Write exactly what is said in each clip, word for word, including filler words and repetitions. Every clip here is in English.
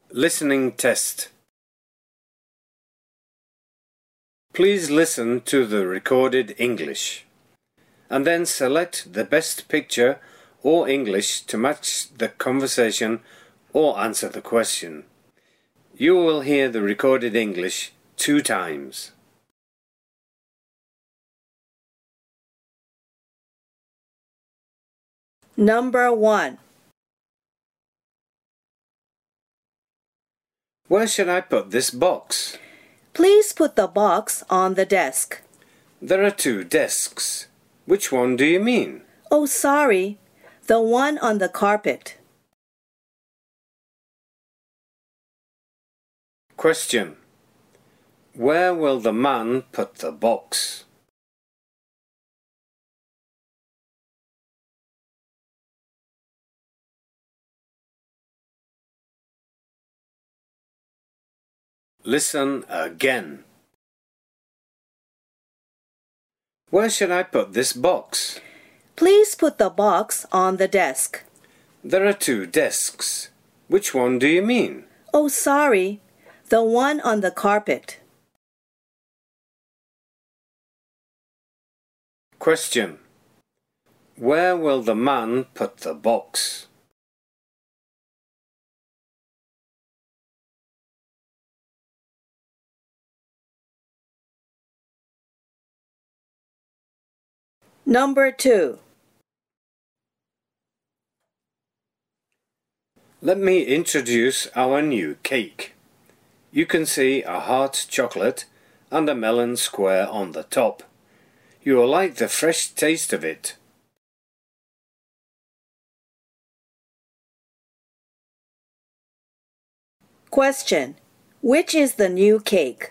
Listening test. Please listen to the recorded English and then select the best picture or English to match the conversation or answer the question. You will hear the recorded English two times. Number one. Where should I put this box? Please put the box on the desk. There are two desks. Which one do you mean? Oh, sorry. The one on the carpet. Question. Where will the man put the box? Listen again. Where should I put this box? Please put the box on the desk. There are two desks. Which one do you mean? Oh, sorry. The one on the carpet. Question. Where will the man put the box? Number two. Let me introduce our new cake. You can see a heart chocolate and a melon square on the top. You will like the fresh taste of it. Question. Which is the new cake?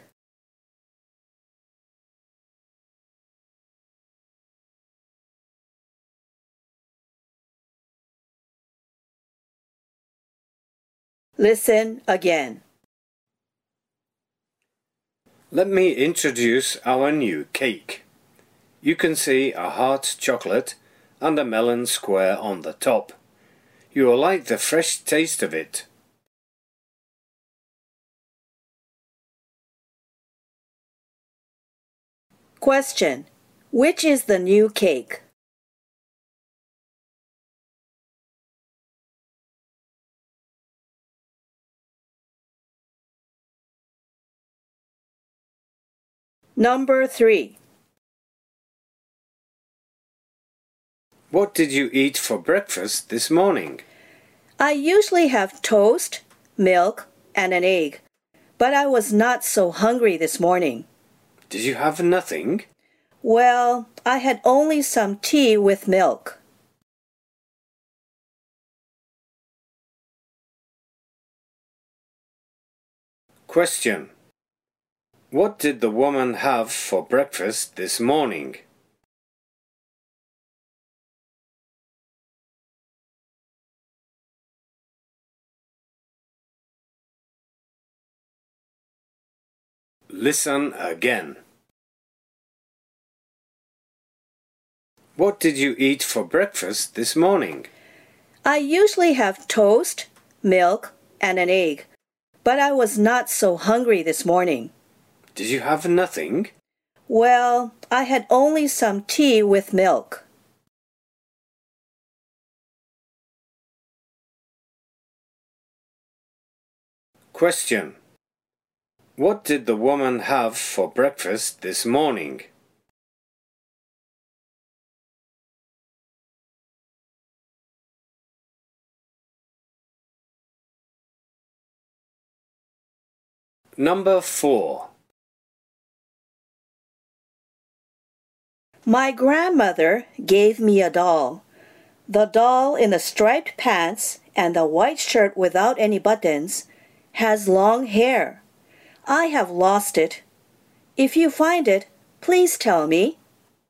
Listen again. Let me introduce our new cake. You can see a heart chocolate and a melon square on the top. You will like the fresh taste of it. Question. Which is the new cake? Number three. What did you eat for breakfast this morning? I usually have toast, milk, and an egg, but I was not so hungry this morning. Did you have nothing? Well, I had only some tea with milk. Question. What did the woman have for breakfast this morning? Listen again. What did you eat for breakfast this morning? I usually have toast, milk, and an egg, but I was not so hungry this morning. Did you have nothing? Well, I had only some tea with milk. Question. What did the woman have for breakfast this morning? Number four. My grandmother gave me a doll. The doll in the striped pants and the white shirt without any buttons has long hair. I have lost it. If you find it, please tell me.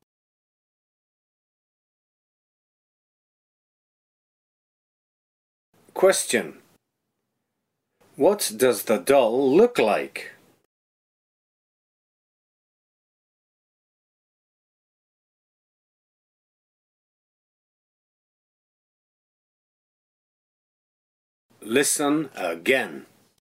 Question. What does the doll look like? Listen again.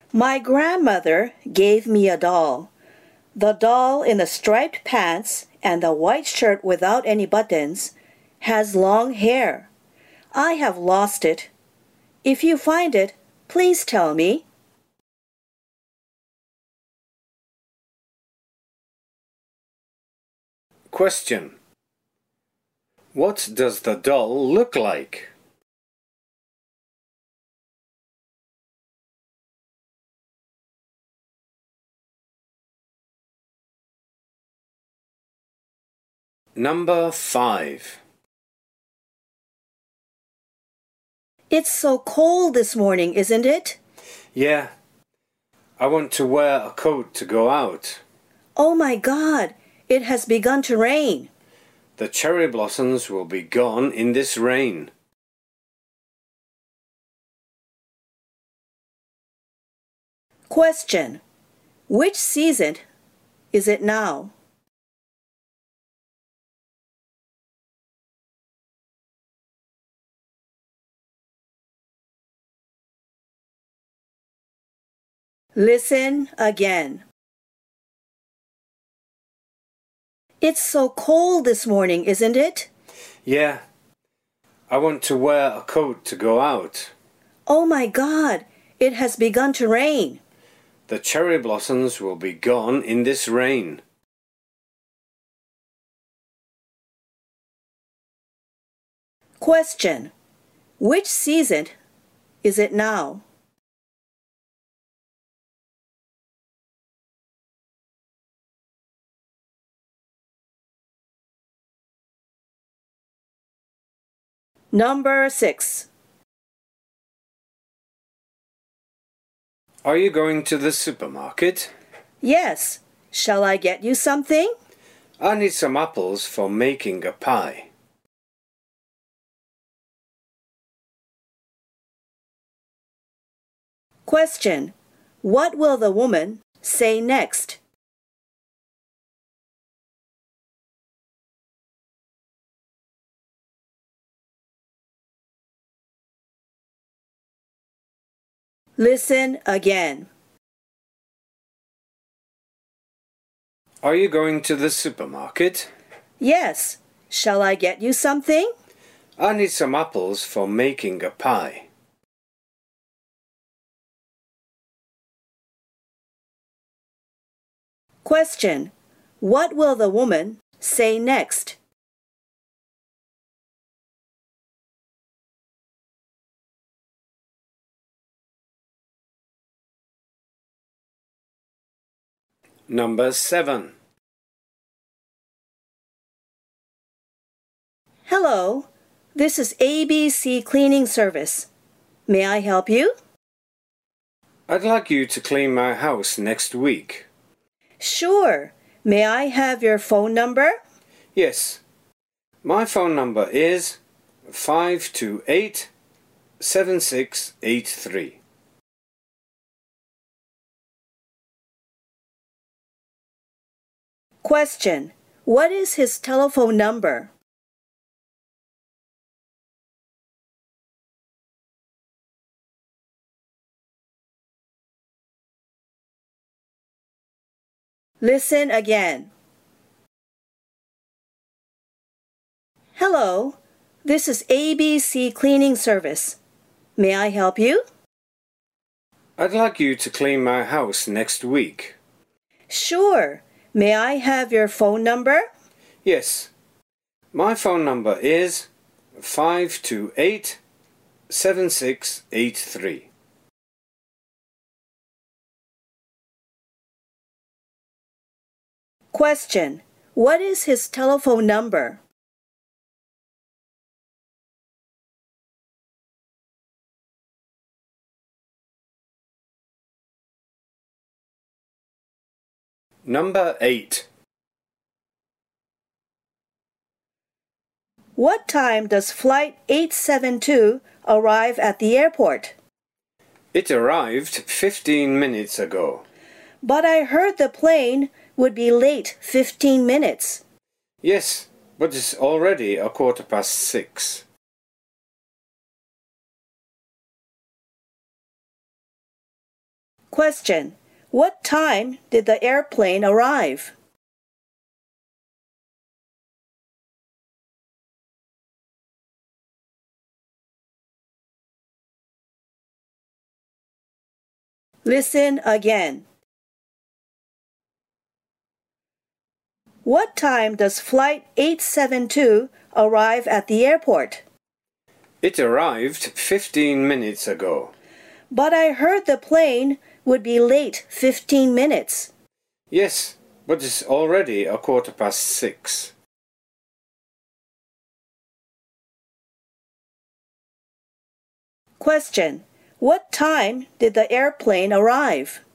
My grandmother gave me a doll. The doll in the striped pants and the white shirt without any buttons has long hair. I have lost it. If you find it, please tell me. Question. What does the doll look like? Number five. It's so cold this morning, isn't it? Yeah. I want to wear a coat to go out. Oh my God, it has begun to rain. The cherry blossoms will be gone in this rain. Question. Which season is it now? Listen again. It's so cold this morning, isn't it? Yeah. I want to wear a coat to go out. Oh my God, it has begun to rain. The cherry blossoms will be gone in this rain. Question. Which season is it now? Number six. Are you going to the supermarket? Yes. Shall I get you something? I need some apples for making a pie. Question. What will the woman say next? Listen again. Are you going to the supermarket? Yes. Shall I get you something? I need some apples for making a pie. Question. What will the woman say next? Number seven. Hello, this is A B C Cleaning Service. May I help you? I'd like you to clean my house next week. Sure. May I have your phone number? Yes. My phone number is five two eight, seven six eight three. Question. What is his telephone number? Listen again. Hello, this is A B C Cleaning Service. May I help you? I'd like you to clean my house next week. Sure. May I have your phone number? Yes. My phone number is five two eight, seven six eight three. Question. What is his telephone number? Number eight. What time does flight eight seven two arrive at the airport? It arrived fifteen minutes ago. But I heard the plane would be late fifteen minutes. Yes, but it's already a quarter past six. Question. What time did the airplane arrive? Listen again. What time does flight eight seven two arrive at the airport? It arrived fifteen minutes ago. But I heard the plane would be late fifteen minutes. Yes, but it's already a quarter past six. Question. What time did the airplane arrive?